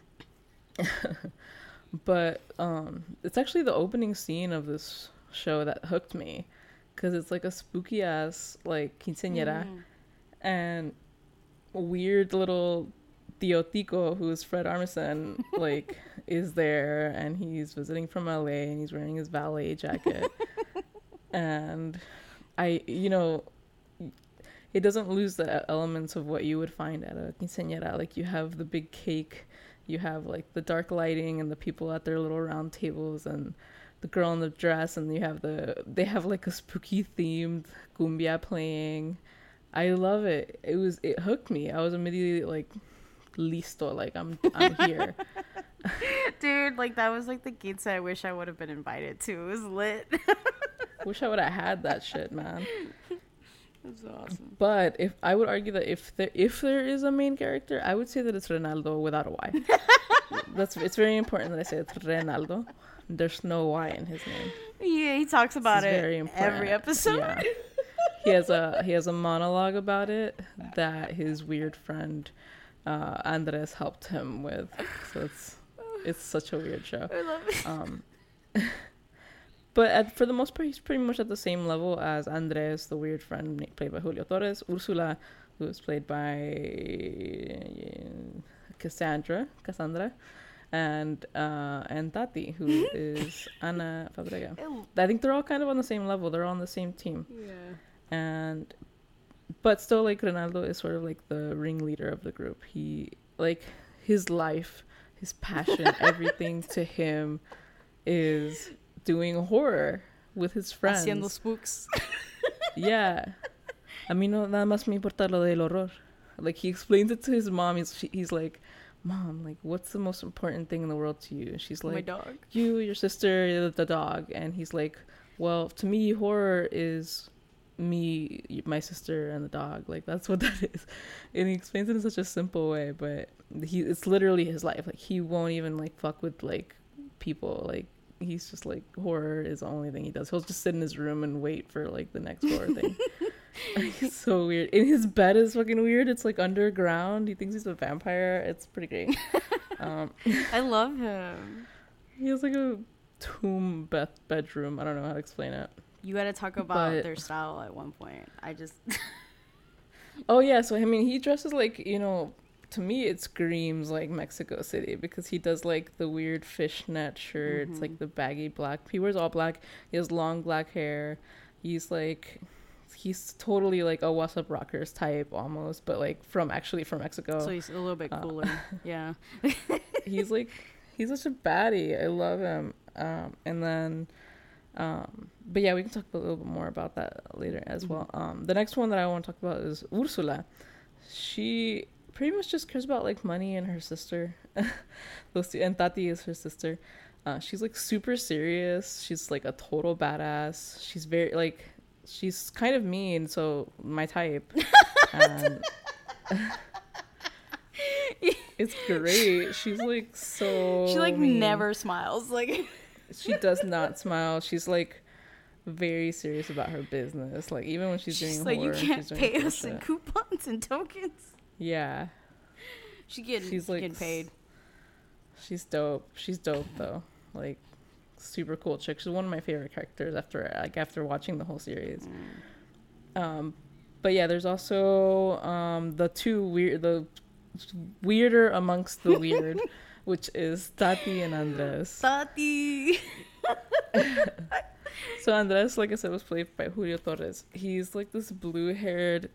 But um, it's actually the opening scene of this show that hooked me, because it's like a spooky ass like quinceañera mm. and a weird little Tio Tico, who's Fred Armisen, like is there, and he's visiting from L A and he's wearing his valet jacket. And I, you know, it doesn't lose the elements of what you would find at a quinceañera. Like you have the big cake, you have like the dark lighting and the people at their little round tables and the girl in the dress, and you have the they have like a spooky themed cumbia playing. I love it. It was it hooked me. I was immediately like listo, like I'm I'm here. Dude, like that was like the quince I wish I would have been invited to. It was lit. Wish I would have had that shit, man. That's awesome. But if I would argue that if there if there is a main character, I would say that it's Ronaldo without a Y. That's it's very important that I say it's Ronaldo. There's no Y in his name. Yeah, he talks about it very every episode. Yeah. He has a he has a monologue about it that his weird friend uh, Andres helped him with. So it's it's such a weird show. I love it. Um, but at, for the most part, he's pretty much at the same level as Andres, the weird friend played by Julio Torres, Ursula, who is played by Cassandra, Cassandra, and uh, and Tati, who is Ana Fabrega. I think they're all kind of on the same level. They're all on the same team. Yeah. And but still, like Ronaldo is sort of like the ringleader of the group. He like his life, his passion, everything to him is doing horror with his friends. Haciendo spooks. Yeah. A mí no nada más me importa lo del horror. Like, he explains it to his mom. He's, he's like, Mom, like, what's the most important thing in the world to you? And she's like, my dog. You, your sister, the dog. And he's like, well, to me, horror is me, my sister, and the dog. Like, that's what that is. And he explains it in such a simple way, but he it's literally his life. Like, he won't even, like, fuck with, like, people. Like, he's just, like, horror is the only thing he does. He'll just sit in his room and wait for, like, the next horror thing. It's so weird. And his bed is fucking weird. It's like underground. He thinks he's a vampire. It's pretty great. Um, I love him. He has like a tomb bed- bedroom. I don't know how to explain it. You got to talk about But- their style at one point. I just... Oh yeah, so I mean, he dresses like, you know, to me it screams like Mexico City because he does like the weird fishnet shirts, Mhm. like the baggy black. He wears all black. He has long black hair. He's like, he's totally like a What's Up Rockers type almost, but like from actually from Mexico. So he's a little bit Uh, cooler. Yeah. He's like, he's such a baddie. I love him. Um, and then, um, but yeah, we can talk a little bit more about that later as Mhm. well. Um, the next one that I want to talk about is Ursula. She pretty much just cares about like money and her sister. Those two, and Tati is her sister. Uh, she's like super serious. She's like a total badass. She's very like, she's kind of mean, so my type. And it's great. She's like so She like mean. never smiles. Like She does not smile. She's like very serious about her business. Like even when she's, she's doing like, you horror, can't she's doing pay us in bullshit. coupons and tokens. Yeah, She getting She's, she's like, getting paid. she's dope. She's dope though. Like super cool chick. She's one of my favorite characters after like after watching the whole series. Mm. Um, but yeah, there's also um the two weird the weirder amongst the weird, which is Tati and Andres. Tati. So Andres, like I said, was played by Julio Torres. He's like this blue-haired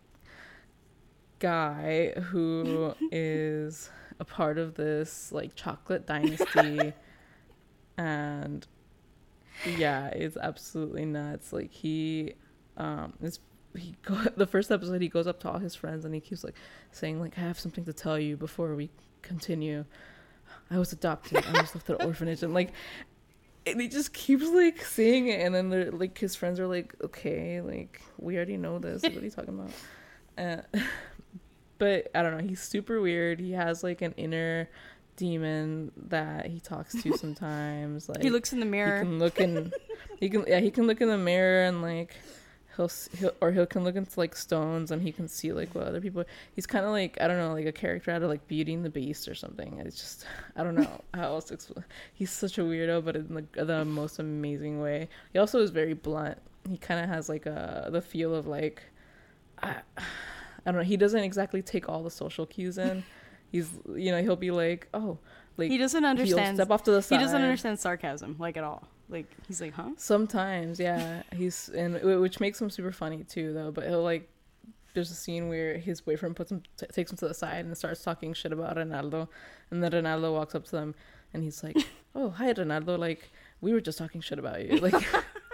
guy who is a part of this like chocolate dynasty, and yeah, it's absolutely nuts. Like he, um, is he go, the first episode he goes up to all his friends and he keeps like saying like, I have something to tell you before we continue. I was adopted. I was left at an orphanage, and like. And he just keeps like saying it, and then they're like his friends are like, okay, like we already know this. What are you talking about? Uh, but I don't know. He's super weird. He has like an inner demon that he talks to sometimes. Like He looks in the he mirror. can look in. He can yeah. He can look in the mirror and like he'll s- he'll or he can look into like stones and he can see like what other people. He's kind of like I don't know like a character out of like Beauty and the Beast or something. It's just I don't know how else to explain. He's such a weirdo, but in the, the most amazing way. He also is very blunt. He kind of has like a the feel of like I, I don't know. He doesn't exactly take all the social cues in. He's you know he'll be like oh like He doesn't he'll understand. step off to the side. He doesn't understand sarcasm like at all. Like he's like, huh? Sometimes, yeah. He's and which makes him super funny too, though. But he'll like, there's a scene where his boyfriend puts him, t- takes him to the side and starts talking shit about Ronaldo, and then Ronaldo walks up to them and he's like, "Oh, hi, Ronaldo. Like we were just talking shit about you." Like,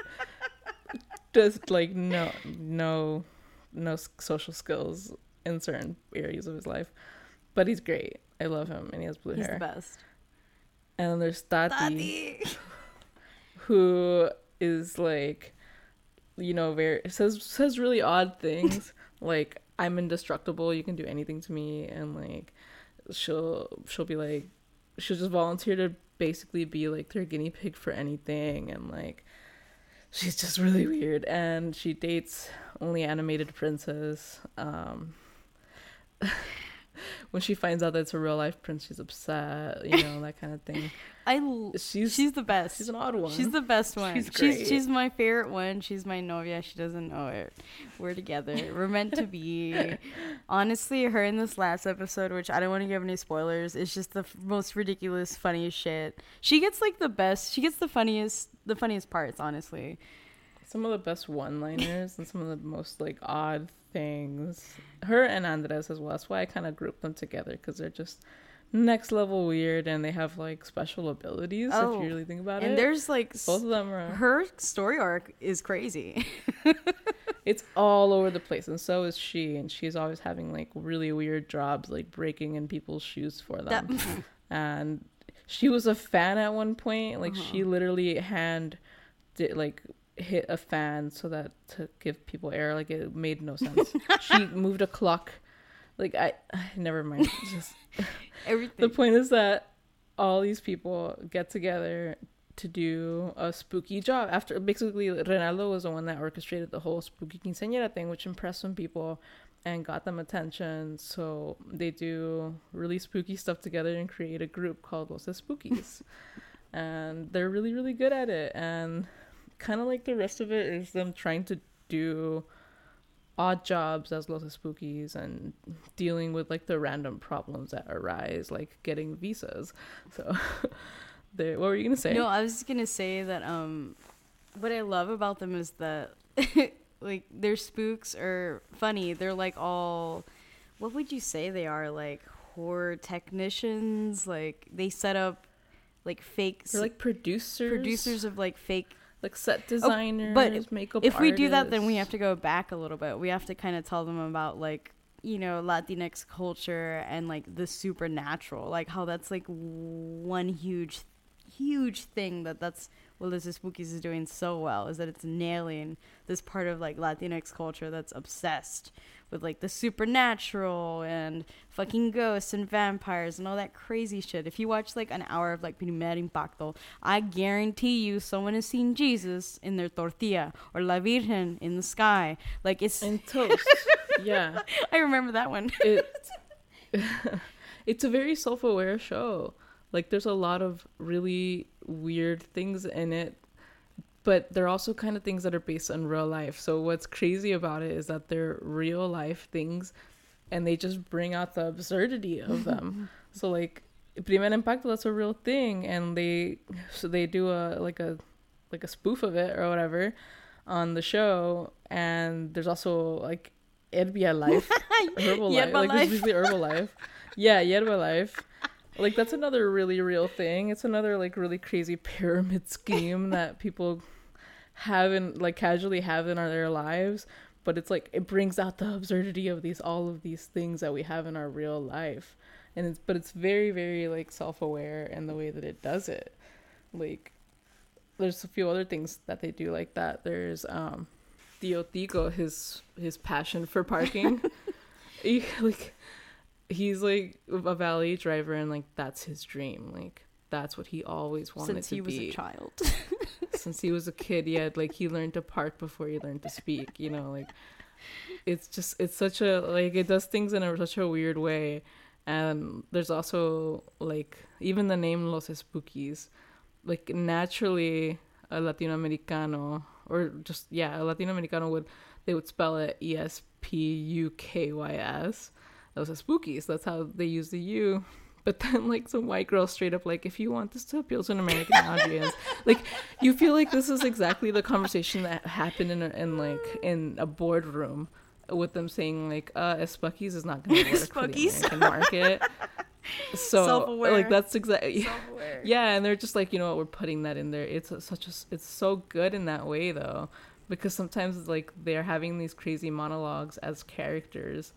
just like no, no, no s- social skills in certain areas of his life, but he's great. I love him, and he has blue He's hair. the best. And then there's Tati. Tati. Who is like, you know, very says says really odd things like I'm indestructible. You can do anything to me, and like she'll she'll be like she'll just volunteer to basically be like their guinea pig for anything, and like she's just really weird. And she dates only animated princes. Um, when she finds out that it's a real life prince, she's upset. You know that kind of thing. I l- She's she's the best. she's an odd one. She's the best one. She's She's great. she's, my favorite one. She's my novia. She doesn't know it. We're together. We're meant to be. Honestly, her in this last episode, which I don't want to give any spoilers, is just the f- most ridiculous, funniest shit. She gets like the best. She gets the funniest, the funniest parts. Honestly, Some of the best one-liners and some of the most like odd things. Her and Andres as well. That's why I kind of grouped them together, because they're just next level weird, and they have like special abilities. Oh, if you really think about and it, and there's like both of them are. Her story arc is crazy. It's all over the place, and so is she. And she's always having like really weird jobs, like breaking in people's shoes for them. That- and she was a fan at one point. Like uh-huh. she literally hand did like hit a fan so that to give people air. Like it made no sense. She moved a clock. Like I, never mind. Just everything. The point is that all these people get together to do a spooky job. After basically, Reynaldo was the one that orchestrated the whole spooky quinceañera thing, which impressed some people and got them attention. So they do really spooky stuff together and create a group called Los Spookies, and they're really really good at it. And kind of like the rest of it is them trying to do odd jobs as Los Spookies and dealing with like the random problems that arise, like getting visas. So what were you gonna say? No, I was just gonna say that um what I love about them is that like their spooks are funny. They're like all, what would you say they are, like horror technicians? Like they set up like fake They're like producers producers of like fake like set designers, oh, but if, makeup if we artists. do that, then we have to go back a little bit. We have to kind of tell them about like, you know, Latinx culture and like the supernatural, like how that's like one huge huge thing that that's what Los Spookies is doing so well, is that it's nailing this part of like Latinx culture that's obsessed with like the supernatural and fucking ghosts and vampires and all that crazy shit. If you watch like an hour of like Primer Impacto, I guarantee you someone has seen Jesus in their tortilla or La Virgen in the sky. Like it's in toast. Yeah, I remember that one. it, it's a very self-aware show. Like there's a lot of really weird things in it, but they're also kind of things that are based on real life. So what's crazy about it is that they're real life things, and they just bring out the absurdity of them. So like Primer Impacto, that's a real thing, and they so they do a like a like a spoof of it or whatever on the show. And there's also like Herbalife, Herbalife, like there's usually Herbalife. Yeah, Herbalife. Like that's another really real thing. It's another like really crazy pyramid scheme that people have in like casually have in our, their lives, but it's like it brings out the absurdity of these all of these things that we have in our real life. And it's but it's very very like self-aware in the way that it does it. Like there's a few other things that they do like that. There's um Tio Tico, his his passion for parking. he, like he's like a valet driver, and like that's his dream. Like that's what he always wanted since to he be. was a child. Since he was a kid, yeah, like he learned to park before he learned to speak. You know, like it's just it's such a like it does things in a, such a weird way. And there's also like even the name Los Spookies, like naturally a Latinoamericano or just yeah a Latinoamericano would they would spell it E S P U K Y S. Those are Spookies. That's how they use the U. But then, like, some white girl straight up, like, if you want this to appeal to an American audience, like, you feel like this is exactly the conversation that happened in, a, in like, in a boardroom with them saying, like, uh, Spookies is not going to work for the American market. So, Self-aware. like, that's exactly, Self-aware. Yeah, and they're just like, you know what, we're putting that in there. It's a, such a, it's so good in that way, though, because sometimes, it's like, they're having these crazy monologues as characters,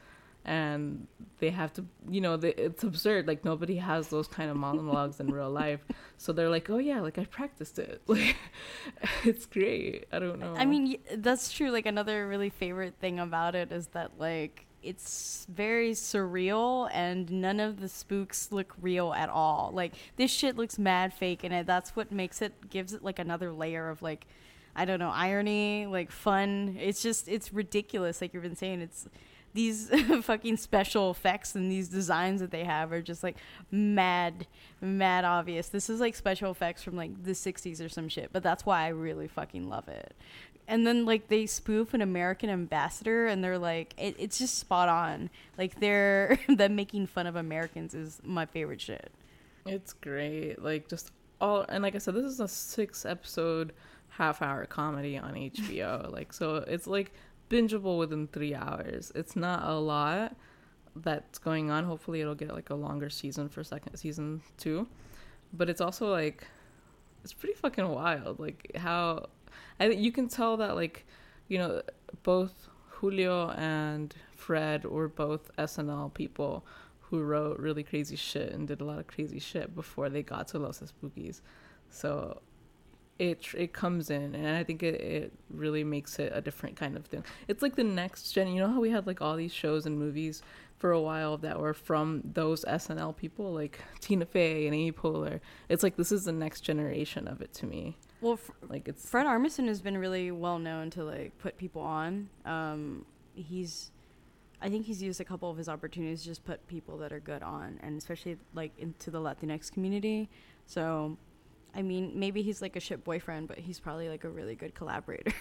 and they have to, you know, they, it's absurd. Like nobody has those kind of monologues in real life, so they're like, oh yeah, like I practiced it. Like it's great. I don't know. I mean, that's true. Like another really favorite thing about it is that like it's very surreal, and none of the spooks look real at all. Like this shit looks mad fake, and it, that's what makes it, gives it like another layer of like, I don't know, irony, like fun. It's just, it's ridiculous. Like you've been saying, it's these fucking special effects and these designs that they have are just like mad, mad obvious. This is like special effects from like the sixties or some shit, but that's why I really fucking love it. And then like they spoof an American ambassador, and they're like, it, it's just spot on. Like they're them making fun of Americans is my favorite shit. It's great. Like just all, and like I said, this is a six episode half hour comedy on H B O. Like so it's like bingeable within three hours. It's not a lot that's going on. Hopefully it'll get like a longer season for second season two. But it's also like, it's pretty fucking wild. Like how, I you can tell that like, you know, both Julio and Fred were both S N L people who wrote really crazy shit and did a lot of crazy shit before they got to Los Spookies. So it it comes in, and I think it, it really makes it a different kind of thing. It's like the next gen. You know how we had like all these shows and movies for a while that were from those S N L people, like Tina Fey and Amy Poehler. It's like this is the next generation of it to me. Well, f- like it's Fred Armisen has been really well known to like put people on. Um, he's, I think he's used a couple of his opportunities to just put people that are good on, and especially like into the Latinx community. So, I mean, maybe he's like a shit boyfriend, but he's probably like a really good collaborator.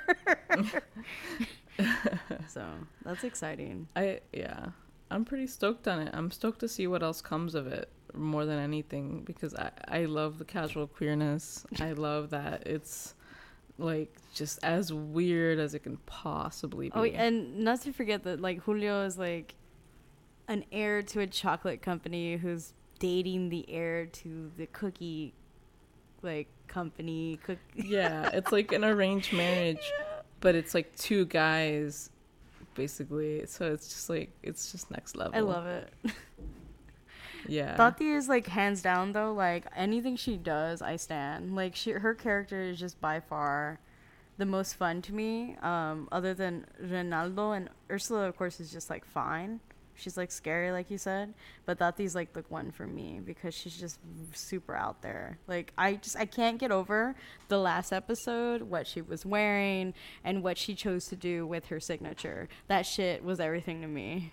So that's exciting. I yeah, I'm pretty stoked on it. I'm stoked to see what else comes of it more than anything, because I I love the casual queerness. I love that it's like just as weird as it can possibly be. Oh, and not to forget that like Julio is like an heir to a chocolate company who's dating the heir to the cookie like company cook Yeah, it's like an arranged marriage, but it's like two guys basically, so it's just like it's just next level. I love it. Yeah, Tati is like hands down though, like anything she does I stan. Like she her character is just by far the most fun to me, um other than Ronaldo. And Ursula of course is just like fine. She's like scary like you said, but Tati's like the one for me because she's just super out there. Like I just I can't get over the last episode, what she was wearing and what she chose to do with her signature. That shit was everything to me.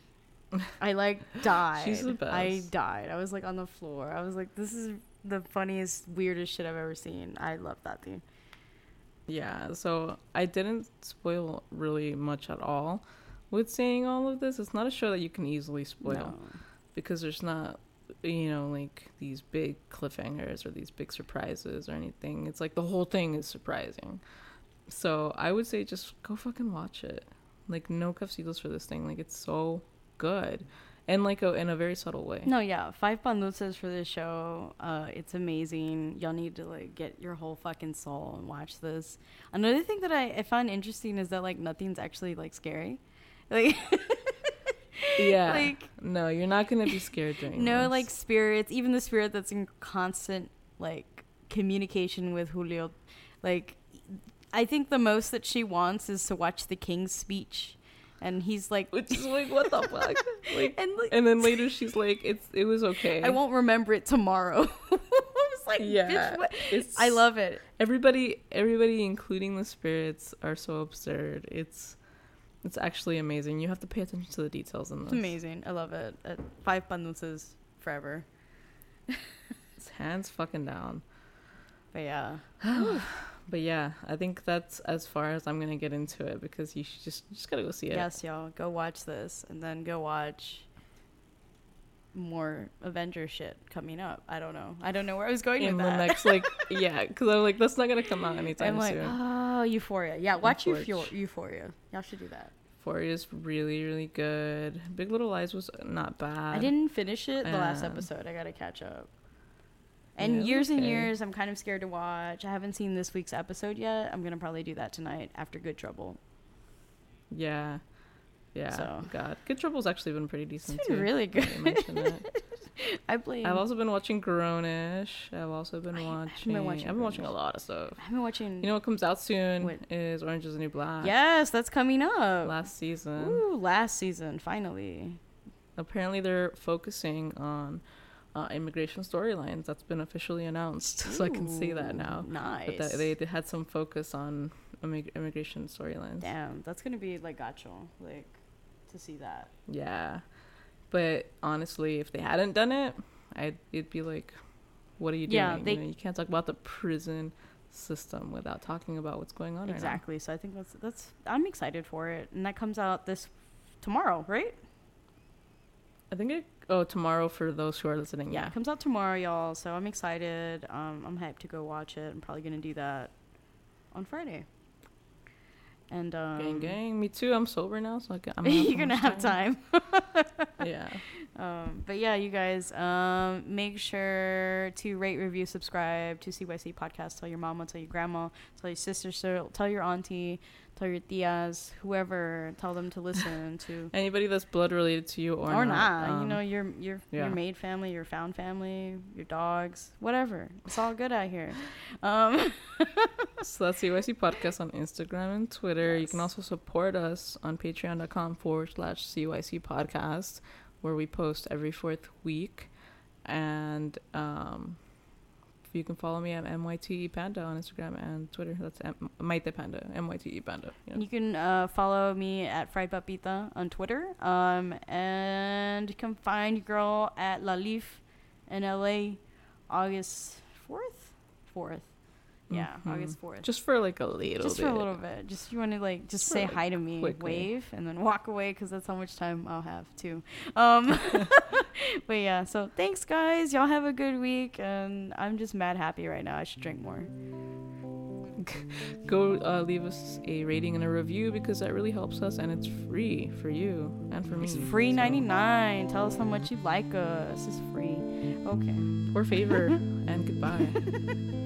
I like died. She's the best. I died. I was like on the floor. I was like, this is the funniest, weirdest shit I've ever seen. I love Tati. Yeah, so I didn't spoil really much at all with saying all of this. It's not a show that you can easily spoil No. because there's not, you know, like these big cliffhangers or these big surprises or anything. It's like the whole thing is surprising. So I would say just go fucking watch it. Like no cafecitos for this thing. Like it's so good, and like a, in a very subtle way. No, yeah, five panduces for this show. Uh, it's amazing. Y'all need to like get your whole fucking soul and watch this. Another thing that I, I find interesting is that like nothing's actually like scary. Like Yeah, like no, you're not gonna be scared during no this. like spirits. Even the spirit that's in constant like communication with Julio. Like I think the most that she wants is to watch the king's speech. And he's like, which is like, what the fuck? Like, and, like, and then later she's like, it's it was okay. I won't remember it tomorrow. I was like, Yeah, bitch, what? it's- I love it. Everybody, everybody, including the spirits, are so absurd. It's it's actually amazing. You have to pay attention to the details in this. It's amazing. I love it. Uh, five panduces forever. It's hands fucking down. But yeah. But yeah, I think that's as far as I'm gonna get into it because you should just you just gotta go see it. Yes, y'all. Go watch this and then go watch more Avenger shit coming up. I don't know. I don't know where I was going In with the that. next, like, yeah, because I'm like, that's not gonna come out anytime I'm like, soon. oh, Euphoria. Yeah, watch Unfortunate. Euphoria. Euphoria. Y'all should do that. Euphoria is really, really good. Big Little Lies was not bad. I didn't finish it the last Um, episode. I gotta catch up. And Yeah, years and okay. years, I'm kind of scared to watch. I haven't seen this week's episode yet. I'm gonna probably do that tonight after Good Trouble. Yeah. Yeah. So- God. Good Trouble's actually been pretty decent It's been too. really now that you good. mention it. I blame. I've also been watching Grownish. I've also been I haven't watching. been watching I've been watching a Grownish. lot of stuff. I've been watching. You know what comes out soon What? is Orange Is the New Black. Yes, that's coming up. Last season. Ooh, last season, finally. Apparently they're focusing on uh, immigration storylines. That's been officially announced, so I can say that Ooh, now. Nice. But that they, they had some focus on immig- immigration storylines. Damn, that's gonna be like gacho, like to see that. Yeah. But honestly, if they hadn't done it, I'd it'd be like, what are you doing? Yeah, they- you, know, you can't talk about the prison system without talking about what's going on Exactly. So I think that's that's. I'm excited for it, and that comes out this tomorrow, right? right now. I think it oh tomorrow for those who are listening. Yeah, Yeah. it comes out tomorrow, y'all. So I'm excited. Um, I'm hyped to go watch it. I'm probably gonna do that on Friday. And um, gang, gang. Me too. I'm sober now, so I can, I'm you're gonna have time. Yeah. Um, but yeah, you guys, um, make sure to rate, review, subscribe to C Y C Podcast. Tell your mama, tell your grandma, tell your sister, so tell your auntie, tell your tias, whoever. Tell them to listen to Anybody that's blood related to you or, or not. not. Um, you know, your your yeah. your maid family, your found family, your dogs, whatever. It's all good out here. Um, So that's C Y C Podcast on Instagram and Twitter. Yes. You can also support us on patreon.com forward slash CYC Podcast, where we post every fourth week. And um, you can follow me at M Y T E Panda on Instagram and Twitter. That's M- Maite Panda, M Y T E Panda. You know. You can uh, follow me at Fried Papita on Twitter. Um, and you can find your girl at La Leaf in L A August fourth? fourth. Yeah, Mhm. August fourth. Just for like a little Just bit. for a little bit. Just you want to like just For say like hi to me, quickly. wave, and then walk away because that's how much time I'll have too. Um, but yeah, so thanks guys. Y'all have a good week, and I'm just mad happy right now. I should drink more. Go uh, leave us a rating and a review because that really helps us, and it's free for you and for me. It's free so. ninety-nine. Tell us how much you like us. It's free. Okay. Or favor and goodbye.